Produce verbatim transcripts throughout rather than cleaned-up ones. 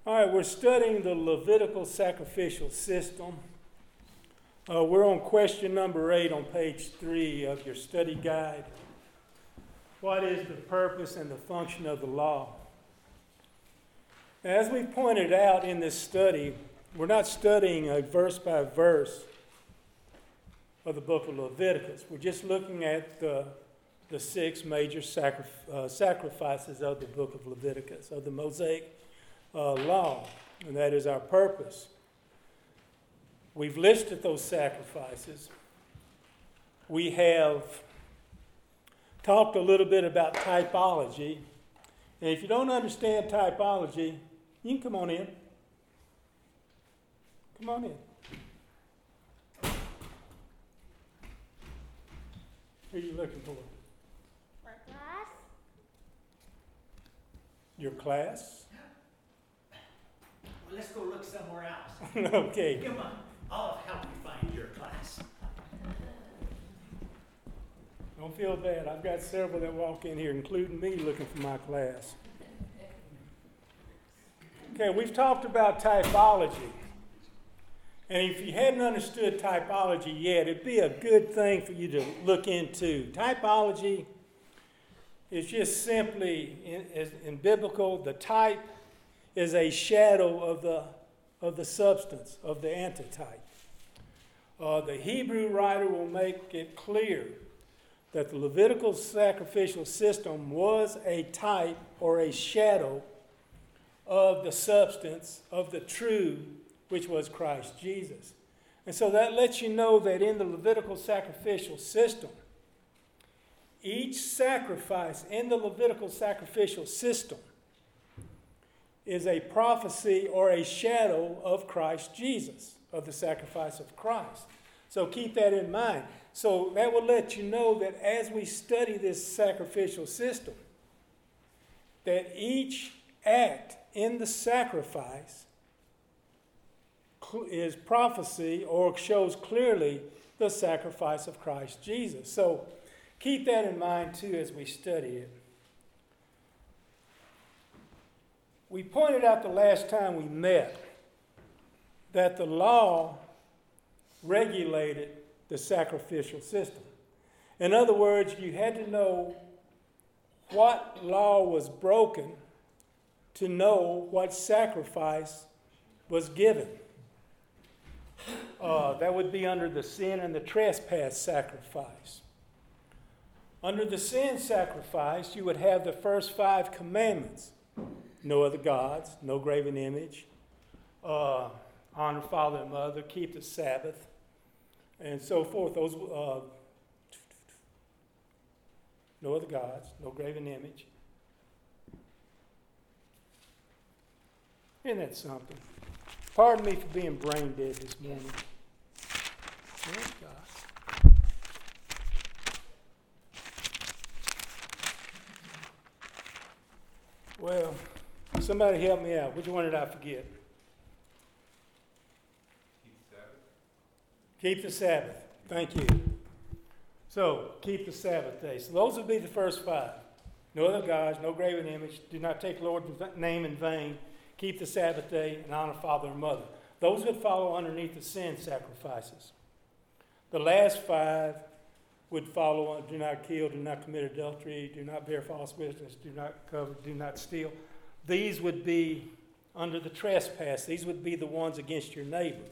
All right, we're studying the Levitical sacrificial system. Uh, we're on question number eight on page three of your study guide. What is the purpose and the function of the law? As we pointed out in this study, we're not studying a verse by verse of the book of Leviticus. We're just looking at the, the six major sacri- uh, sacrifices of the book of Leviticus, of the Mosaic Uh, law, and that is our purpose. We've listed those sacrifices. We have talked a little bit about typology, and if you don't understand typology, you can come on in. Come on in. Who are you looking for? My class? Your class? Let's go look somewhere else. Okay. Come on, I'll help you find your class. Don't feel bad. I've got several that walk in here, including me, looking for my class. Okay, we've talked about typology. And if you hadn't understood typology yet, it'd be a good thing for you to look into. Typology is just simply, in, in biblical, the type is a shadow of the of the substance, of the antitype. Uh, the Hebrew writer will make it clear that the Levitical sacrificial system was a type or a shadow of the substance of the true, which was Christ Jesus. And so that lets you know that in the Levitical sacrificial system, each sacrifice in the Levitical sacrificial system is a prophecy or a shadow of Christ Jesus, of the sacrifice of Christ. So keep that in mind. So that will let you know that as we study this sacrificial system, that each act in the sacrifice is prophecy or shows clearly the sacrifice of Christ Jesus. So keep that in mind too as we study it. We pointed out the last time we met that the law regulated the sacrificial system. In other words, you had to know what law was broken to know what sacrifice was given. Uh, that would be under the sin and the trespass sacrifice. Under the sin sacrifice, you would have the first five commandments. No other gods, no graven image, uh, honor father and mother, keep the Sabbath, and so forth. Those uh, no other gods, no graven image. Isn't that something? Pardon me for being brain dead this morning. Oh, God. Well, somebody help me out. Which one did I forget? Keep the Sabbath. Keep the Sabbath. Thank you. So, keep the Sabbath day. So those would be the first five. No other gods, no graven image, do not take the Lord's name in vain, keep the Sabbath day, and honor father and mother. Those would follow underneath the sin sacrifices. The last five would follow on do not kill, do not commit adultery, do not bear false witness, do not cover, do not steal. These would be under the trespass. These would be the ones against your neighbor.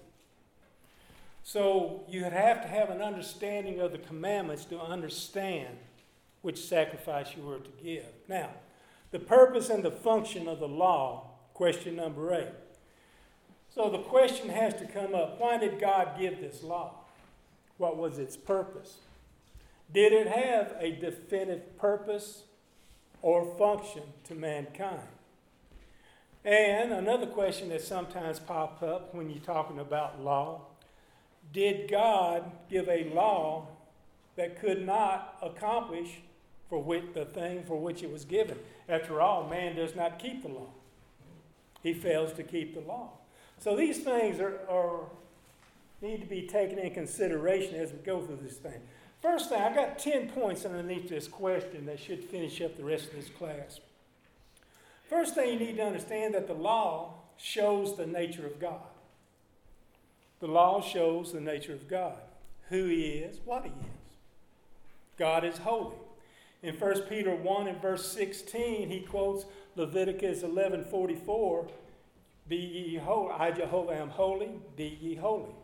So you would have to have an understanding of the commandments to understand which sacrifice you were to give. Now, the purpose and the function of the law, question number eight. So the question has to come up, why did God give this law? What was its purpose? Did it have a definitive purpose or function to mankind? And another question that sometimes pops up when you're talking about law, did God give a law that could not accomplish for which, the thing for which it was given? After all, man does not keep the law. He fails to keep the law. So these things are, are need to be taken in consideration as we go through this thing. First thing, I've got ten points underneath this question that should finish up the rest of this class. First thing you need to understand that the law shows the nature of God. The law shows the nature of God, who he is, what he is. God is holy. In First Peter one and verse sixteen, he quotes Leviticus eleven forty-four, be ye holy, I Jehovah am holy, be ye holy.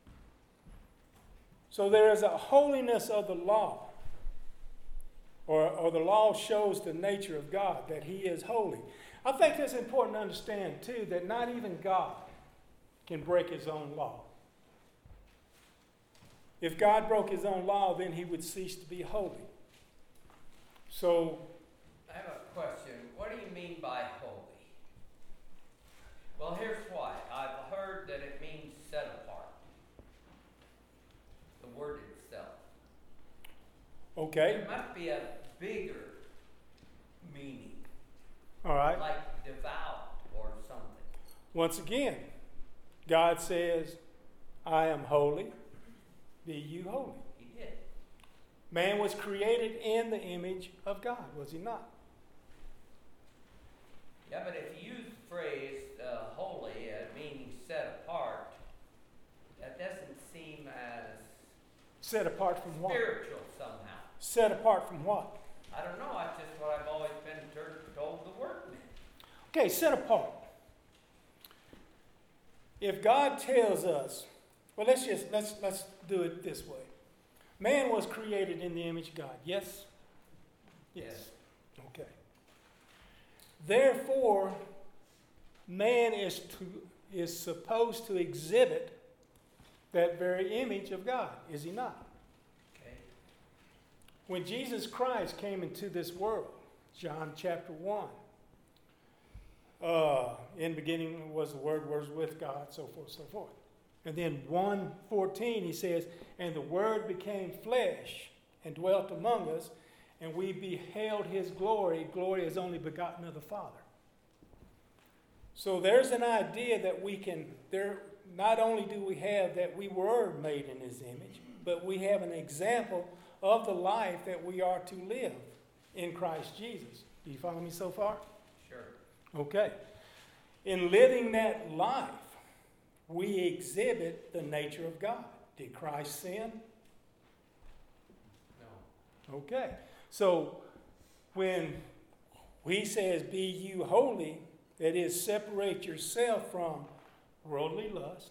So there is a holiness of the law, or, or the law shows the nature of God, that he is holy. I think it's important to understand, too, that not even God can break his own law. If God broke his own law, then he would cease to be holy. So, I have a question. What do you mean by holy? Well, here's why. I've heard that it means set apart. The word itself. okay, There must be a bigger meaning, all right. like devout or something. Once again, God says, I am holy, be you holy. He did. Man was created in the image of God, was he not? Yeah, but if you use the phrase uh, holy, uh, meaning set apart, that doesn't seem as Set apart from what? spiritual somehow. Set apart from what? I don't know. That's just what I've always been ter- told the word meant. Okay, set apart. If God tells us, well, let's just let's let's do it this way. Man was created in the image of God. Yes? Yes. Okay. Therefore, man is to is supposed to exhibit that very image of God, is he not? Okay. When Jesus Christ came into this world, John chapter one, uh, in the beginning was the Word, was with God, so forth, so forth. And then one fourteen, he says, and the Word became flesh and dwelt among us, and we beheld his glory, glory as only begotten of the Father. So there's an idea that we can, there. Not only do we have that we were made in his image, but we have an example of the life that we are to live in Christ Jesus. Do you follow me so far? Sure. Okay. In living that life, we exhibit the nature of God. Did Christ sin? No. Okay. So when he says, be you holy, that is, separate yourself from worldly lust,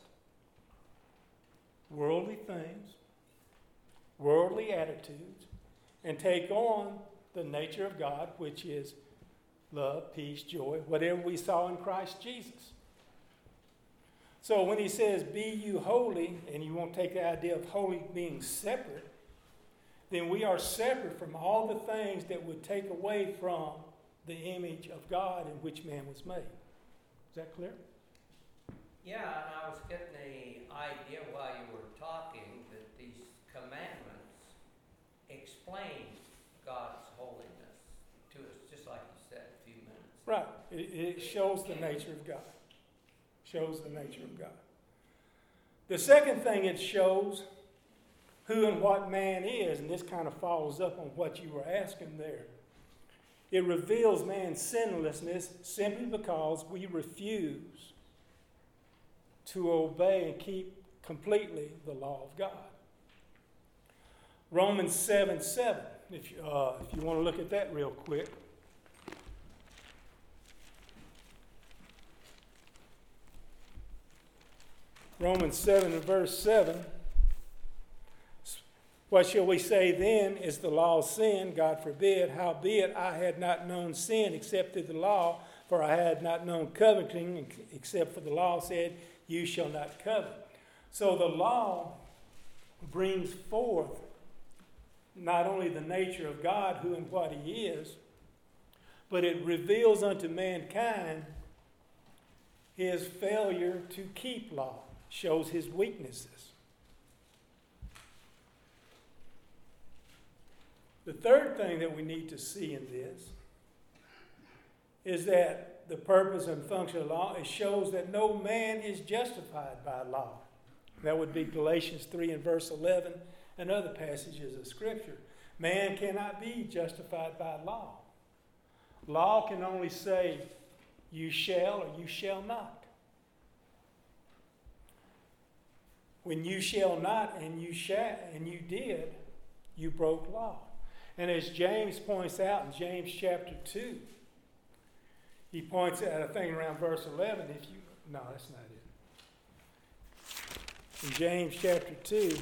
worldly things, worldly attitudes, and take on the nature of God, which is love, peace, joy, whatever we saw in Christ Jesus. So when he says, be you holy, and you won't take the idea of holy being separate, then we are separate from all the things that would take away from the image of God in which man was made. Is that clear? Yeah, and I was getting the idea while you were talking that these commandments explain God's holiness to us, just like you said a few minutes ago. Right. It, it shows the nature of God. Shows the nature of God. The second thing it shows who and what man is, and this kind of follows up on what you were asking there. It reveals man's sinlessness simply because we refuse to obey and keep completely the law of God. Romans seven seven, if you, uh, if you want to look at that real quick. Romans seven and verse seven. What shall we say then? Is the law sin? God forbid. Howbeit I had not known sin except through the law, for I had not known coveting except for the law said, you shall not covet. So the law brings forth not only the nature of God, who and what he is, but it reveals unto mankind his failure to keep law, shows his weaknesses. The third thing that we need to see in this is that the purpose and function of law, it shows that no man is justified by law. That would be Galatians three and verse eleven and other passages of Scripture. Man cannot be justified by law. Law can only say, you shall or you shall not. When you shall not and you shall and you did, you broke law. And as James points out in James chapter two, he points out, I think around verse eleven, if you, no, that's not it. In James chapter two,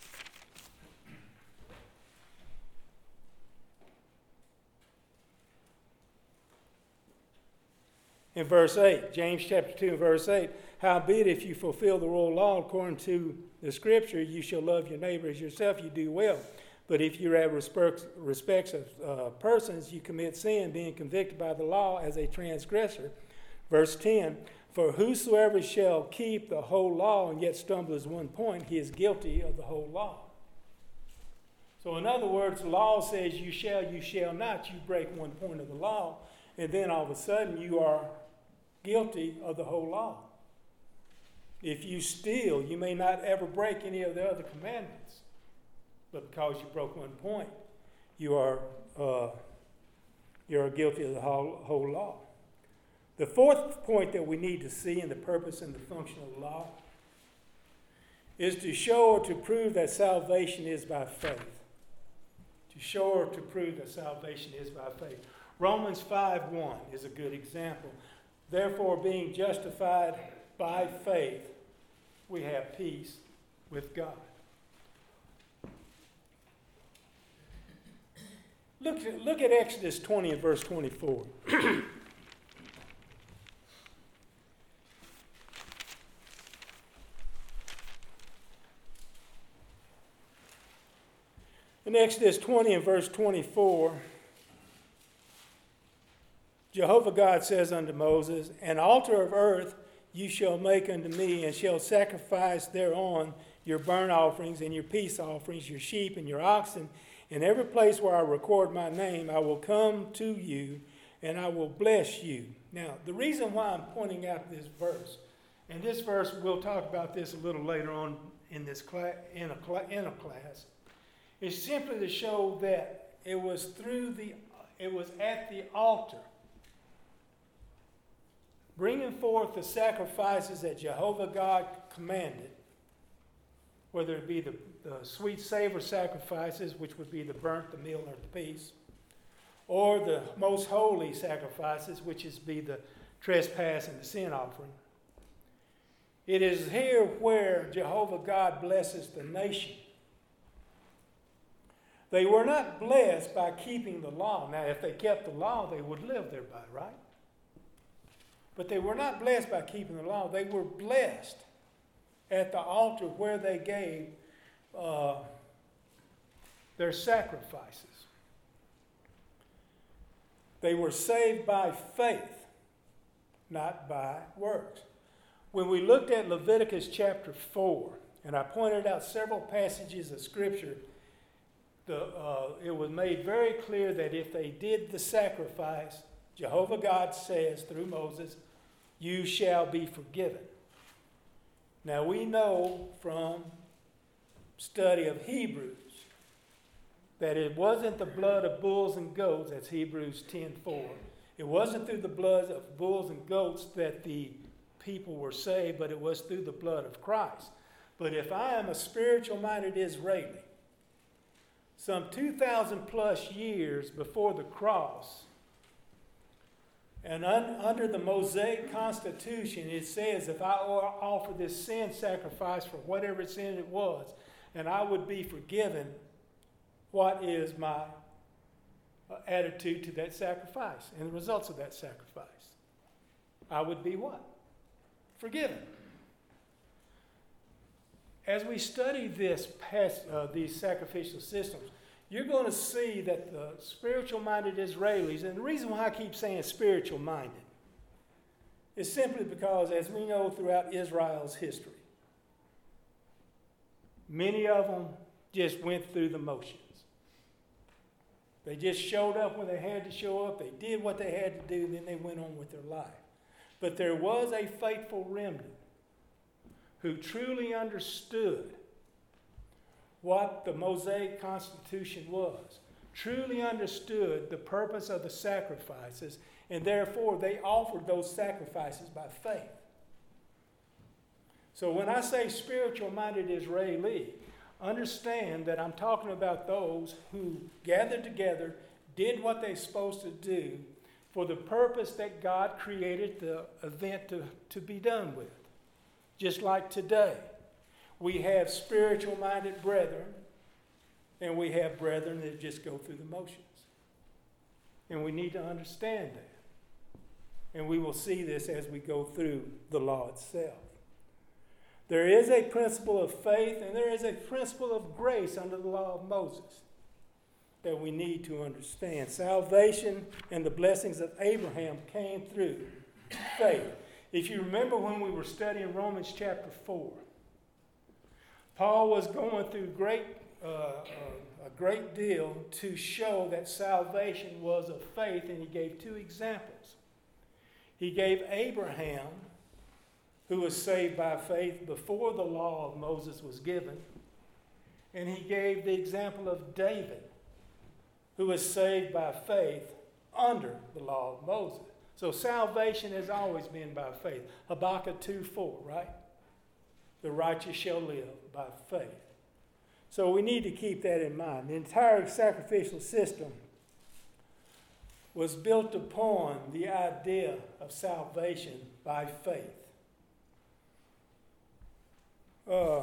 in verse eight, James chapter two and verse eight, howbeit if you fulfill the royal law according to the scripture, you shall love your neighbor as yourself, you do well. But if you have respects, respects of uh, persons, you commit sin, being convicted by the law as a transgressor. Verse ten, for whosoever shall keep the whole law and yet stumble at one point, he is guilty of the whole law. So in other words, the law says you shall, you shall not. You break one point of the law, and then all of a sudden you are guilty of the whole law. If you steal, you may not ever break any of the other commandments. But because you broke one point, you are uh, you are guilty of the whole, whole law. The fourth point that we need to see in the purpose and the function of the law is to show or to prove that salvation is by faith. To show or to prove that salvation is by faith. Romans five one is a good example. Therefore, being justified by faith, we have peace with God. Look, look at Exodus twenty and verse twenty-four. In Exodus twenty and verse twenty-four, Jehovah God says unto Moses, an altar of earth you shall make unto me, and shall sacrifice thereon your burnt offerings and your peace offerings, your sheep and your oxen. In every place where I record my name, I will come to you, and I will bless you. Now, the reason why I'm pointing out this verse, and this verse, we'll talk about this a little later on in this class, in a, cl- in a class, is simply to show that it was through the, it was at the altar, bringing forth the sacrifices that Jehovah God commanded, whether it be the, the sweet savor sacrifices, which would be the burnt, the meal, or the peace, or the most holy sacrifices, which is be the trespass and the sin offering. It is here where Jehovah God blesses the nation. They were not blessed by keeping the law. Now, if they kept the law, they would live thereby, right? But they were not blessed by keeping the law. They were blessed at the altar where they gave uh, their sacrifices. They were saved by faith, not by works. When we looked at Leviticus chapter four, and I pointed out several passages of Scripture, the, uh, it was made very clear that if they did the sacrifice, Jehovah God says through Moses, you shall be forgiven. Now we know from study of Hebrews that it wasn't the blood of bulls and goats, that's Hebrews ten four. It wasn't through the blood of bulls and goats that the people were saved, but it was through the blood of Christ. But if I am a spiritual-minded Israeli, some two thousand plus years before the cross, and un, under the Mosaic Constitution, it says if I offer this sin sacrifice for whatever sin it was, and I would be forgiven, what is my uh, attitude to that sacrifice and the results of that sacrifice? I would be what? Forgiven. As we study this past, uh, these sacrificial systems, you're going to see that the spiritual-minded Israelis, and the reason why I keep saying spiritual-minded is simply because, as we know throughout Israel's history, many of them just went through the motions. They just showed up when they had to show up, they did what they had to do, and then they went on with their life. But there was a faithful remnant who truly understood what the Mosaic Constitution was, truly understood the purpose of the sacrifices, and therefore they offered those sacrifices by faith. So when I say spiritual-minded Israeli, understand that I'm talking about those who gathered together, did what they're supposed to do for the purpose that God created the event to, to be done with. Just like today, we have spiritual-minded brethren, and we have brethren that just go through the motions. And we need to understand that. And we will see this as we go through the law itself. There is a principle of faith and there is a principle of grace under the law of Moses that we need to understand. Salvation and the blessings of Abraham came through faith. If you remember when we were studying Romans chapter four, Paul was going through great, uh, uh, a great deal to show that salvation was of faith, and he gave two examples. He gave Abraham, who was saved by faith before the law of Moses was given. And he gave the example of David, who was saved by faith under the law of Moses. So salvation has always been by faith. Habakkuk two four, right? The righteous shall live by faith. So we need to keep that in mind. The entire sacrificial system was built upon the idea of salvation by faith. Uh,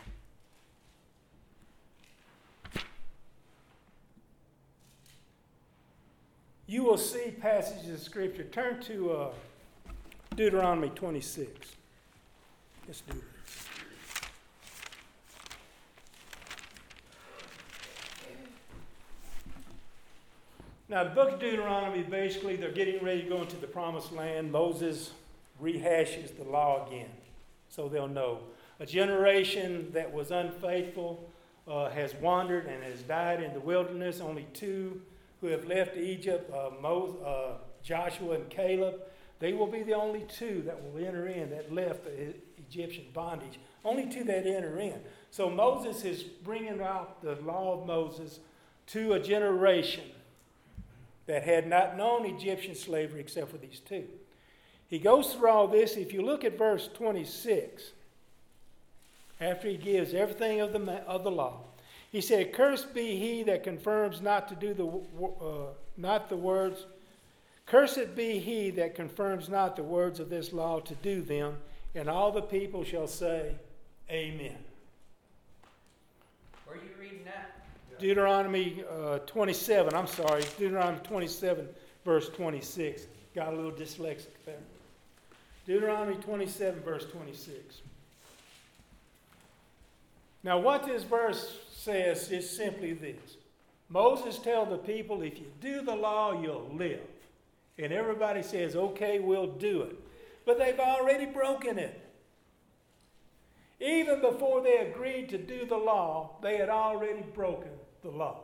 you will see passages of Scripture. Turn to uh, Deuteronomy twenty-six. Let's do this. Now, the book of Deuteronomy, basically, they're getting ready to go into the promised land. Moses rehashes the law again, so they'll know. A generation that was unfaithful uh, has wandered and has died in the wilderness. Only two who have left Egypt, uh, Moses, uh, Joshua and Caleb. They will be the only two that will enter in that left the Egyptian bondage. Only two that enter in. So Moses is bringing out the law of Moses to a generation that had not known Egyptian slavery except for these two. He goes through all this. If you look at verse twenty-six, after he gives everything of the, of the law, he said, "Cursed be he that confirms not to do the uh, not the words. Cursed be he that confirms not the words of this law to do them, and all the people shall say, Amen." Where are you reading that? Deuteronomy uh, twenty-seven, I'm sorry, Deuteronomy twenty-seven, verse twenty-six. Got a little dyslexic there. Deuteronomy twenty-seven, verse twenty-six. Now, what this verse says is simply this. Moses tells the people, if you do the law, you'll live. And everybody says, okay, we'll do it. But they've already broken it. Even before they agreed to do the law, they had already broken the law.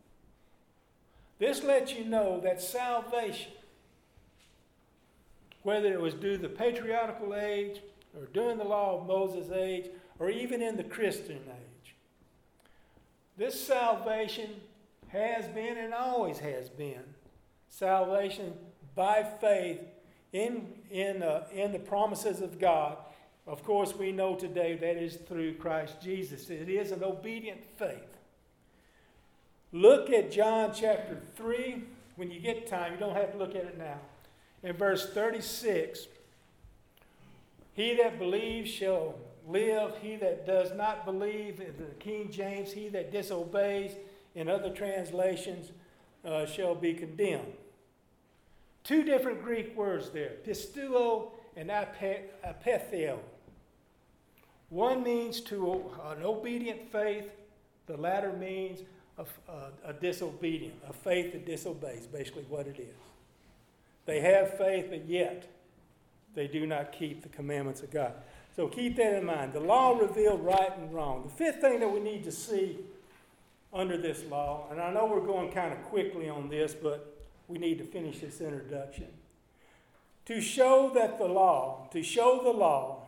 This lets you know that salvation, whether it was due the patriarchal age or during the law of Moses' age or even in the Christian age, this salvation has been and always has been salvation by faith in, in, uh, in the promises of God. Of course, we know today that is through Christ Jesus. It is an obedient faith. Look at John chapter three. When you get time, you don't have to look at it now. In verse thirty-six, he that believes shall live. He that does not believe, in the King James, he that disobeys, in other translations, uh, shall be condemned. Two different Greek words there, pisteuo and apetheo. One means to an obedient faith. The latter means a, a, a disobedient, a faith that disobeys, basically what it is. They have faith, but yet they do not keep the commandments of God. So keep that in mind. The law revealed right and wrong. The fifth thing that we need to see under this law, and I know we're going kind of quickly on this, but we need to finish this introduction. To show that the law, to show the law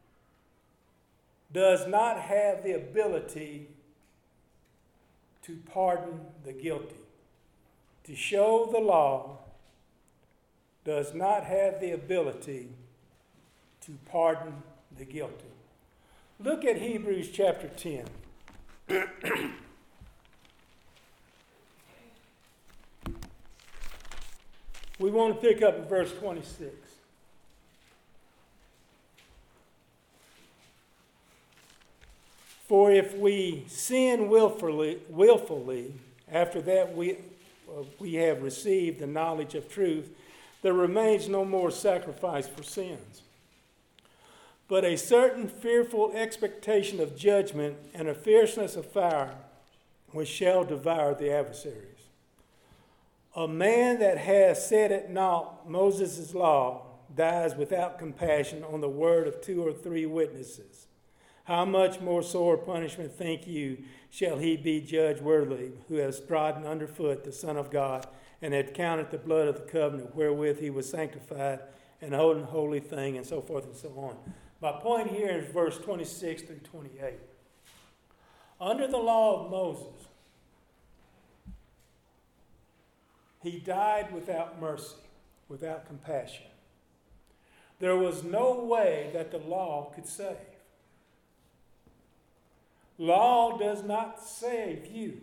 does not have the ability to pardon the guilty. To show the law does not have the ability to pardon the guilty. Look at Hebrews chapter ten. We want to pick up at verse twenty-six. For if we sin willfully, willfully after that we, uh, we have received the knowledge of truth, there remains no more sacrifice for sins, but a certain fearful expectation of judgment and a fierceness of fire which shall devour the adversaries. A man that has set at naught Moses' law dies without compassion on the word of two or three witnesses. How much more sore punishment, think you, shall he be judged worthily, who has trodden underfoot the Son of God, and had counted the blood of the covenant wherewith he was sanctified, and holding holy thing, and so forth and so on. My point here is verse twenty-six through twenty-eight. Under the law of Moses, he died without mercy, without compassion. There was no way that the law could save. Law does not save you.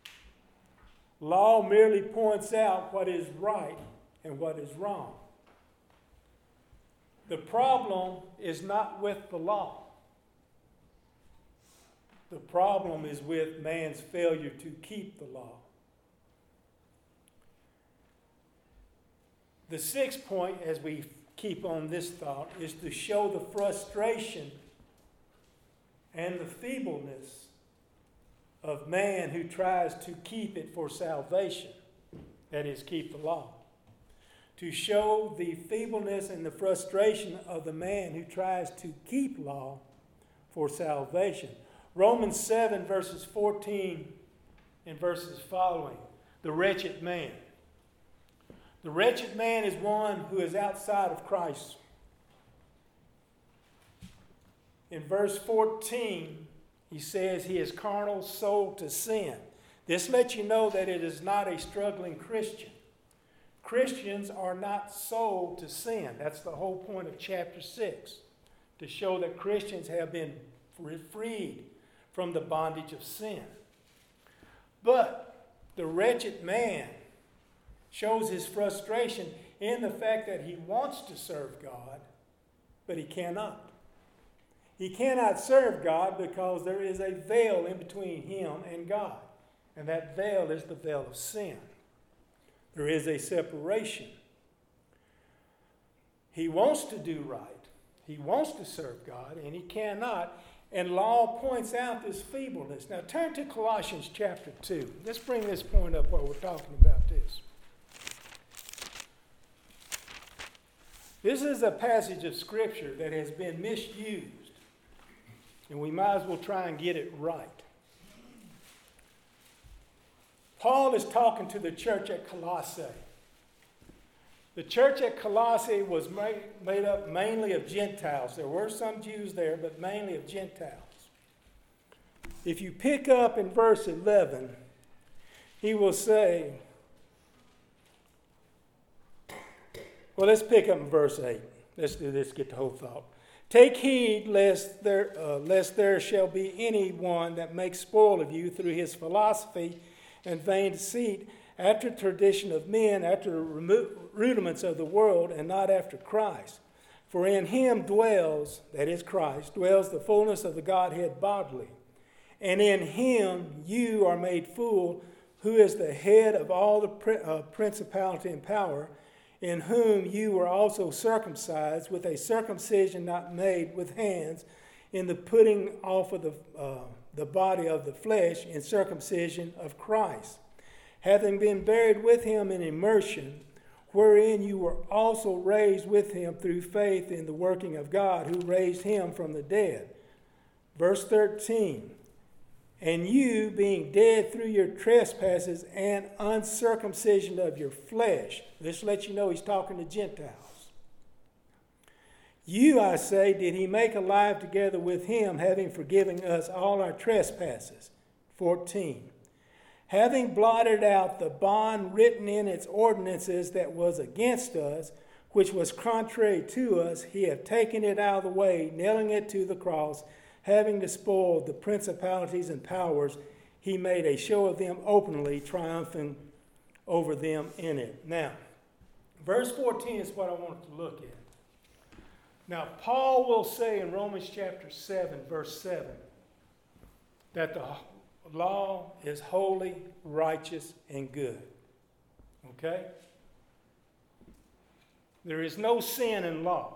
Law merely points out what is right and what is wrong. The problem is not with the law. The problem is with man's failure to keep the law. The sixth point, as we keep on this thought, is to show the frustration and the feebleness of man who tries to keep it for salvation, that is, keep the law. To show the feebleness and the frustration of the man who tries to keep law for salvation. Romans seven, verses fourteen and verses following. The wretched man. The wretched man is one who is outside of Christ. In verse fourteen, he says he is carnal, sold to sin. This lets you know that it is not a struggling Christian. Christians are not sold to sin. That's the whole point of chapter six, to show that Christians have been freed from the bondage of sin. But the wretched man shows his frustration in the fact that he wants to serve God, but he cannot. He cannot serve God because there is a veil in between him and God, and that veil is the veil of sin. There is a separation. He wants to do right. He wants to serve God, and he cannot. And law points out this feebleness. Now turn to Colossians chapter two. Let's bring this point up while we're talking about this. This is a passage of Scripture that has been misused, and we might as well try and get it right. Paul is talking to the church at Colossae. The church at Colossae was made, made up mainly of Gentiles. There were some Jews there, but mainly of Gentiles. If you pick up in verse eleven, he will say, well, let's pick up in verse eight. Let's do this, get the whole thought. Take heed lest there, uh, lest there shall be any one that makes spoil of you through his philosophy and vain deceit, after tradition of men, after the rudiments of the world, and not after Christ. For in him dwells, that is Christ, dwells the fullness of the Godhead bodily. And in him you are made full, who is the head of all the uh, principality and power, in whom you were also circumcised with a circumcision not made with hands, in the putting off of the, uh, the body of the flesh, in circumcision of Christ, having been buried with him in immersion, wherein you were also raised with him through faith in the working of God, who raised him from the dead. Verse thirteen, and you, being dead through your trespasses and uncircumcision of your flesh. This lets you know he's talking to Gentiles. You, I say, did he make alive together with him, having forgiven us all our trespasses. fourteen. Having blotted out the bond written in its ordinances that was against us, which was contrary to us, he hath taken it out of the way, nailing it to the cross, having despoiled the principalities and powers, he made a show of them openly, triumphing over them in it. Now, verse fourteen is what I wanted to look at. Now, Paul will say in Romans chapter seven, verse seven, that the law is holy, righteous, and good. Okay? There is no sin in law.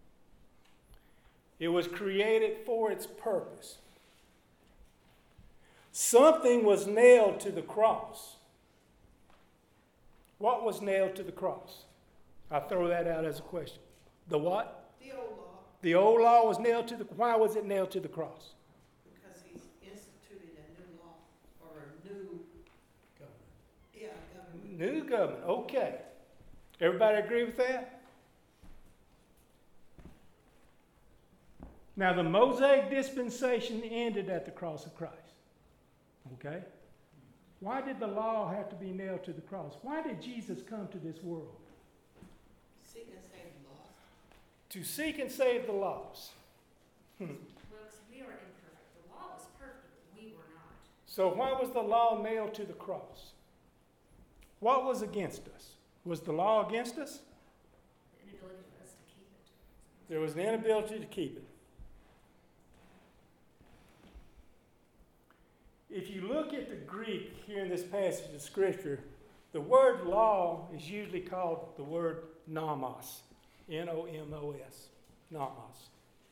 It was created for its purpose. Something was nailed to the cross. What was nailed to the cross? I throw that out as a question. The what? The old law, The old law was nailed to the, why was it nailed to the cross? because he's instituted a new law, or a new, yeah, government. New government, okay. Everybody agree with that? Now, the Mosaic dispensation ended at the cross of Christ. Okay? Why did the law have to be nailed to the cross? Why did Jesus come to this world? Seek and save the lost. To seek and save the lost. Hmm. Well, because we are imperfect. The law was perfect, but we were not. So why was the law nailed to the cross? What was against us? Was the law against us? The inability for us to keep it. There was an inability to keep it. If you look at the Greek here in this passage of Scripture, the word law is usually called the word nomos. N O M O S. Nomos.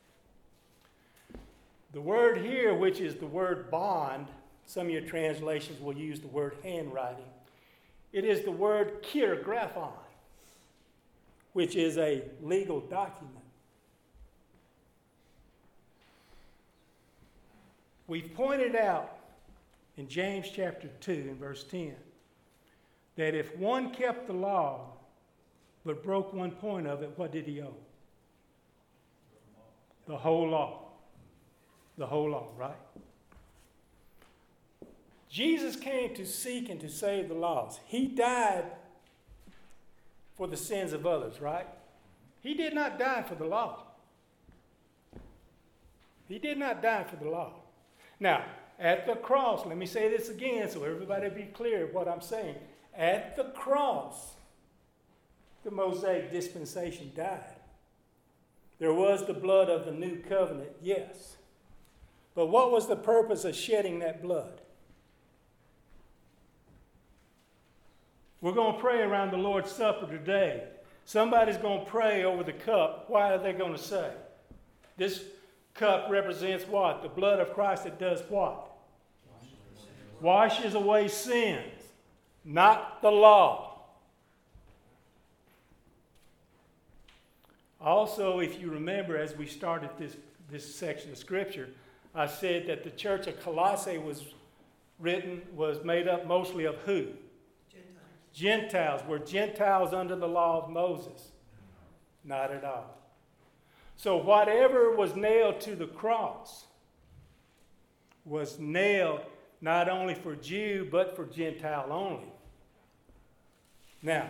The word here, which is the word bond, some of your translations will use the word handwriting. It is the word kiragraphon, which is a legal document. We've pointed out in James chapter two and verse ten that if one kept the law but broke one point of it, what did he owe? The whole law. The whole law, right? Jesus came to seek and to save the lost. He died for the sins of others, right? He did not die for the law. He did not die for the law. Now, at the cross, let me say this again so everybody be clear of what I'm saying. At the cross, the Mosaic dispensation died. There was the blood of the new covenant, yes. But what was the purpose of shedding that blood? We're going to pray around the Lord's Supper today. Somebody's going to pray over the cup. Why are they going to say? This cup represents what? The blood of Christ that does what? Washes away sins, not the law. Also, if you remember, as we started this, this section of Scripture, I said that the church of Colossae was written, was made up mostly of who? Gentiles. Gentiles. Were Gentiles under the law of Moses? Not at all. So whatever was nailed to the cross was nailed not only for Jew, but for Gentile only. Now,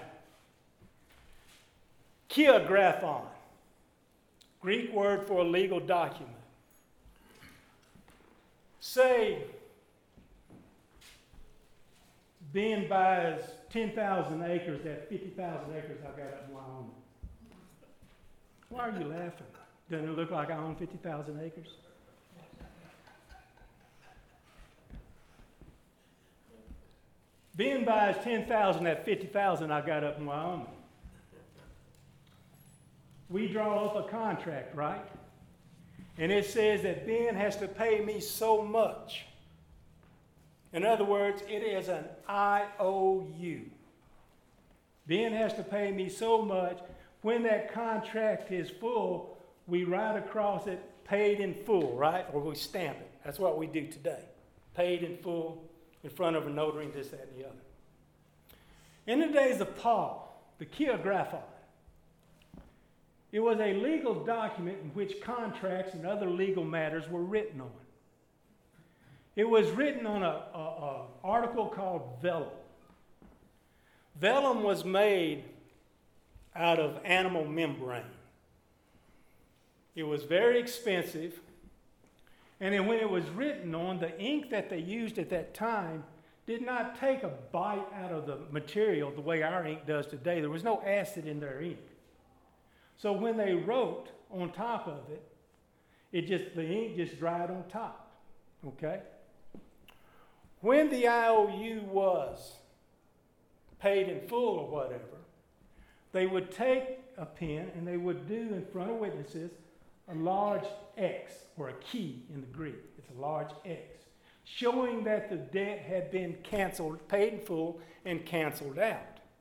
kiragraphon, Greek word for a legal document. Say, Ben buys ten thousand acres, that fifty thousand acres I got up in Wyoming. Why are you laughing? Doesn't it look like I own fifty thousand acres? Ben buys ten thousand at fifty thousand I got up in Wyoming. We draw up a contract, right? And it says that Ben has to pay me so much. In other words, it is an I O U. Ben has to pay me so much. When that contract is full, we write across it, paid in full, right? Or we stamp it. That's what we do today. Paid in full in front of a notary and this, that, and the other. In the days of Paul, the kiragraphon, it was a legal document in which contracts and other legal matters were written on. It was written on an a, a article called vellum. Vellum was made out of animal membrane. It was very expensive, And then when it was written on, the ink that they used at that time did not take a bite out of the material the way our ink does today. There was no acid in their ink. So when they wrote on top of it, it just, the ink just dried on top, okay? When the I O U was paid in full or whatever, they would take a pen and they would do in front of witnesses a large X, or a key in the Greek. It's a large X, showing that the debt had been canceled, paid in full, and canceled out.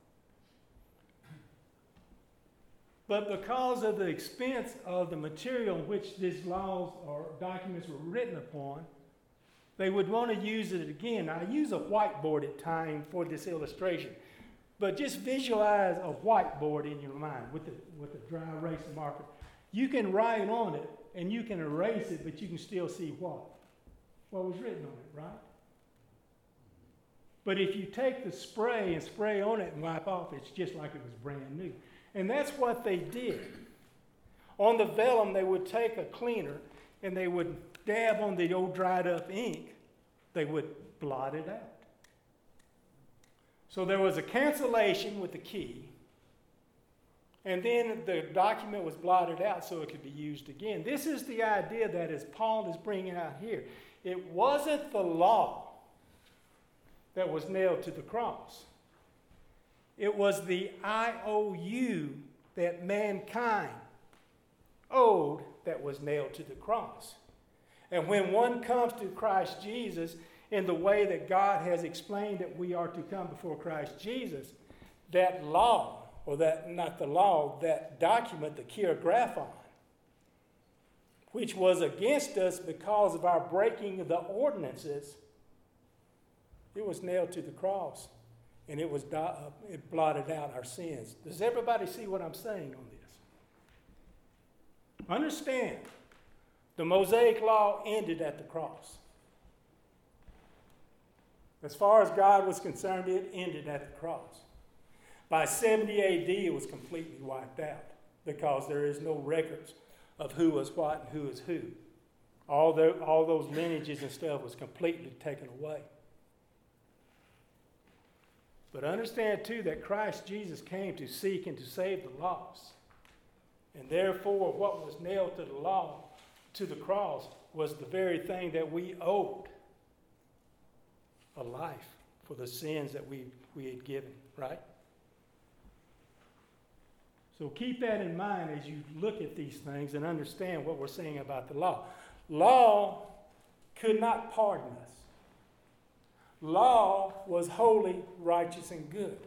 But because of the expense of the material in which these laws or documents were written upon, they would want to use it again. I use a whiteboard at times for this illustration, but just visualize a whiteboard in your mind with the, with the dry erase marker. You can write on it and you can erase it, but you can still see what? What was written on it, right? But if you take the spray and spray on it and wipe off, it's just like it was brand new. And that's what they did. On the vellum, they would take a cleaner and they would dab on the old dried up ink. They would blot it out. So there was a cancellation with the key, and then the document was blotted out so it could be used again. This is the idea that, as Paul is bringing out here, it wasn't the law that was nailed to the cross. It was the I O U that mankind owed that was nailed to the cross. And when one comes to Christ Jesus in the way that God has explained that we are to come before Christ Jesus, that law, or that, not the law, that document, the Kyrgraphon, which was against us because of our breaking of the ordinances, it was nailed to the cross, and it was do- uh, it blotted out our sins. Does everybody see what I'm saying on this? Understand, the Mosaic law ended at the cross. As far as God was concerned, it ended at the cross. By seventy A D, it was completely wiped out because there is no records of who was what and who is who. All, the, all those lineages and stuff was completely taken away. But understand, too, that Christ Jesus came to seek and to save the lost. And therefore, what was nailed to the law, to the cross, was the very thing that we owed: a life for the sins that we, we had given, right? So keep that in mind as you look at these things and understand what we're saying about the law. Law could not pardon us. Law was holy, righteous, and good.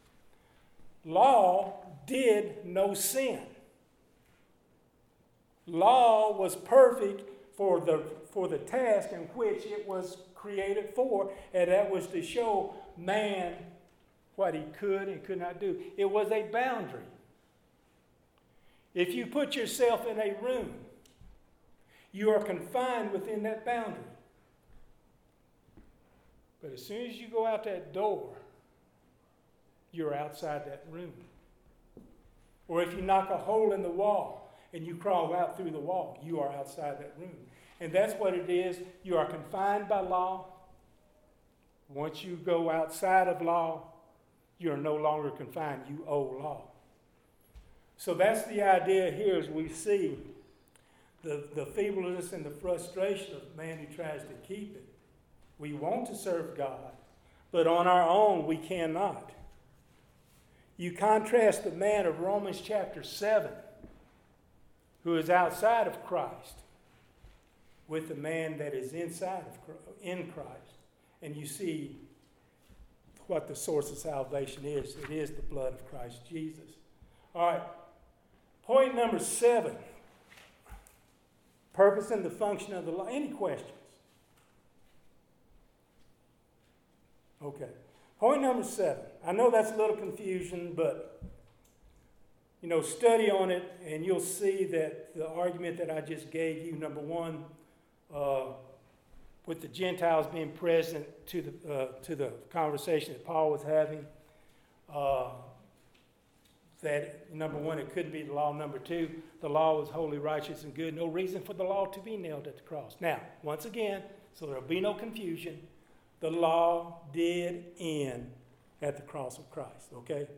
Law did no sin. Law was perfect for the, for the task in which it was created for, and that was to show man what he could and could not do. It was a boundary. If you put yourself in a room, you are confined within that boundary. But as soon as you go out that door, you're outside that room. Or if you knock a hole in the wall and you crawl out through the wall, you are outside that room. And that's what it is. You are confined by law. Once you go outside of law, you are no longer confined. You owe law. So that's the idea here, as we see the, the feebleness and the frustration of man who tries to keep it. We want to serve God, but on our own we cannot. You contrast the man of Romans chapter seven, who is outside of Christ, with the man that is inside of in Christ, and you see what the source of salvation is. It is the blood of Christ Jesus. All right. Point number seven, purpose and the function of the law. Any questions? Okay. Point number seven. I know that's a little confusion, but, you know, study on it and you'll see that the argument that I just gave you, number one, uh, with the Gentiles being present to the, uh, to the conversation that Paul was having, uh, that, number one, it couldn't be the law. Number two, the law was holy, righteous, and good. No reason for the law to be nailed at the cross. Now, once again, so there'll be no confusion, the law did end at the cross of Christ, okay?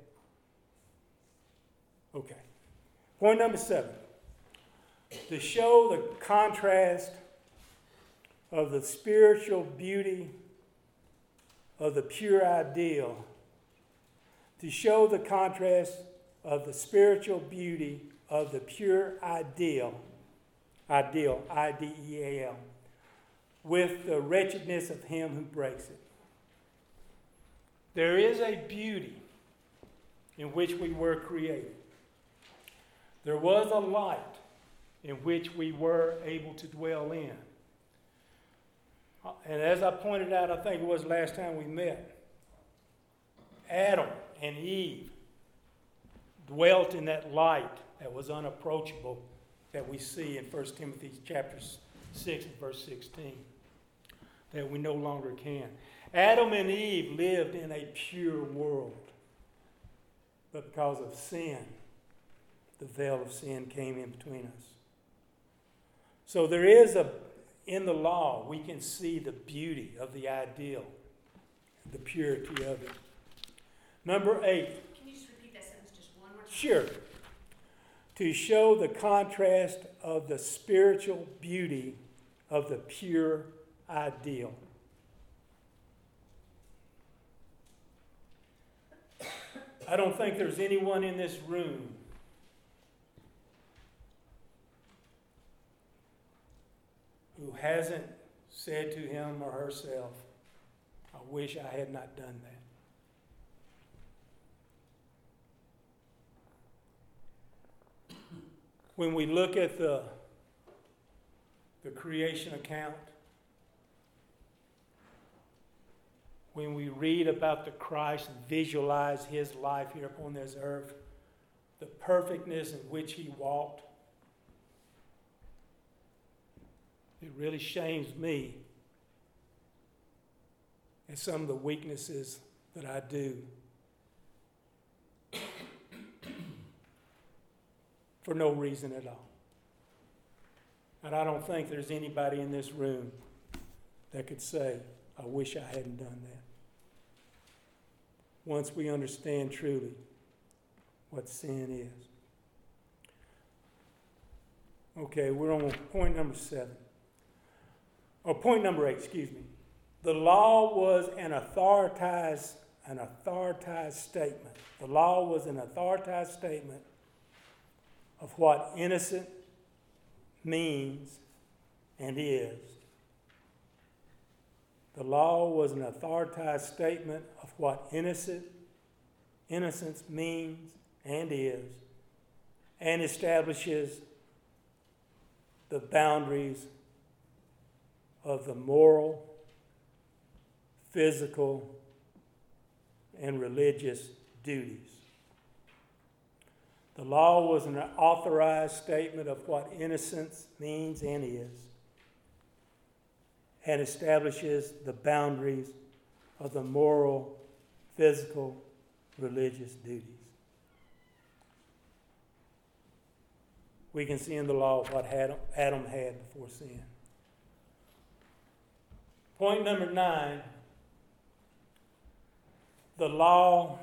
Okay. Point number seven. To show the contrast of the spiritual beauty of the pure ideal, to show the contrast of the spiritual beauty of the pure ideal, ideal, I D E A L, with the wretchedness of him who breaks it. There is a beauty in which we were created. There was a light in which we were able to dwell in. And as I pointed out, I think it was last time we met, Adam and Eve dwelt in that light that was unapproachable that we see in First Timothy chapter six and verse sixteen, that we no longer can. Adam and Eve lived in a pure world, but because of sin, the veil of sin came in between us. So there is a, in the law, we can see the beauty of the ideal, the purity of it. Number eight. Can you just repeat that sentence just one more time? Sure. To show the contrast of the spiritual beauty of the pure ideal. I don't think there's anyone in this room who hasn't said to him or herself, I wish I had not done that. When we look at the, the creation account, when we read about the Christ and visualize his life here upon this earth, the perfectness in which he walked, it really shames me at some of the weaknesses that I do. For no reason at all. And I don't think there's anybody in this room that could say, I wish I hadn't done that. Once we understand truly what sin is. Okay, we're on point number seven. Or point number eight, excuse me. The law was an authorized, an authorized statement. The law was an authorized statement of what innocent means and is. The law was an authorized statement of what innocent, innocence means and is, and establishes the boundaries of the moral, physical, and religious duties. The law was an authorized statement of what innocence means and is, and establishes the boundaries of the moral, physical, religious duties. We can see in the law what Adam had before sin. Point number nine, the law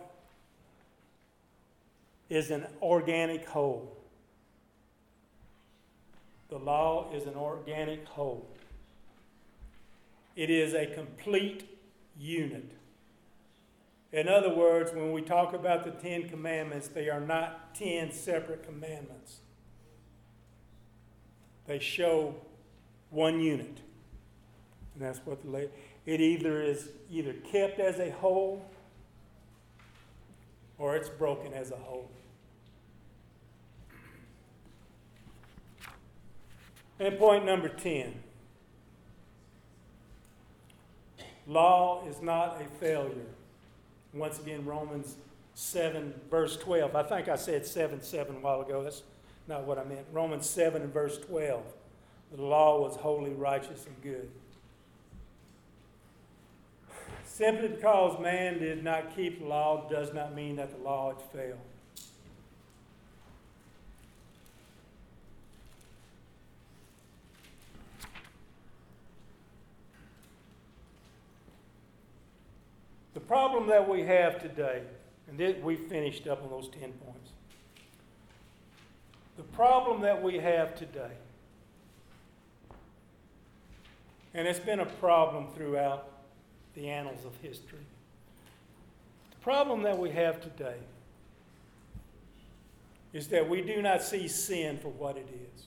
is an organic whole. The law is an organic whole. It is a complete unit. In other words, when we talk about the Ten Commandments, they are not ten separate commandments. They show one unit. And that's what the la- it either is either kept as a whole or it's broken as a whole. And point number ten. Law is not a failure. Once again, Romans seven, verse twelve. I think I said seven, seven a while ago. That's not what I meant. Romans seven and verse twelve. The law was holy, righteous, and good. Simply because man did not keep the law does not mean that the law had failed. problem that we have today, and this, we finished up on those ten points. The problem that we have today, and it's been a problem throughout the annals of history. The problem that we have today is that we do not see sin for what it is.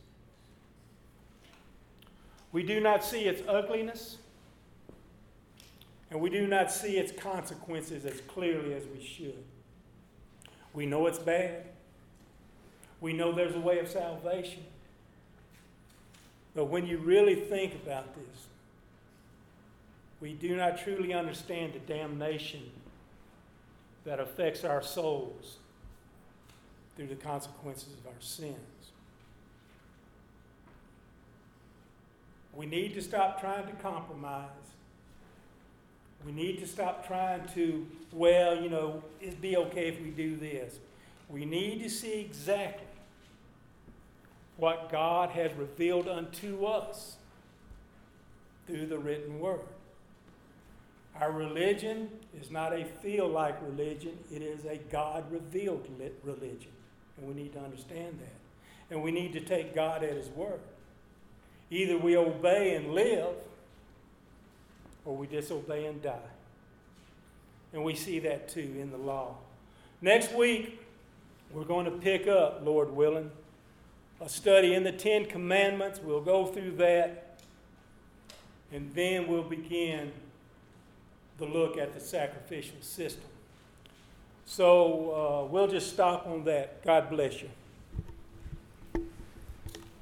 We do not see its ugliness, and we do not see its consequences as clearly as we should. We know it's bad. We know there's a way of salvation. But when you really think about this, we do not truly understand the damnation that affects our souls through the consequences of our sins. We need to stop trying to compromise. We need to stop trying to, well, you know, it'd be okay if we do this. We need to see exactly what God has revealed unto us through the written word. Our religion is not a feel-like religion. It is a God-revealed religion. And we need to understand that. And we need to take God at his word. Either we obey and live, or we disobey and die. And we see that too in the law. Next week, we're going to pick up, Lord willing, a study in the Ten Commandments. We'll go through that. And then we'll begin the look at the sacrificial system. So uh, we'll just stop on that. God bless you.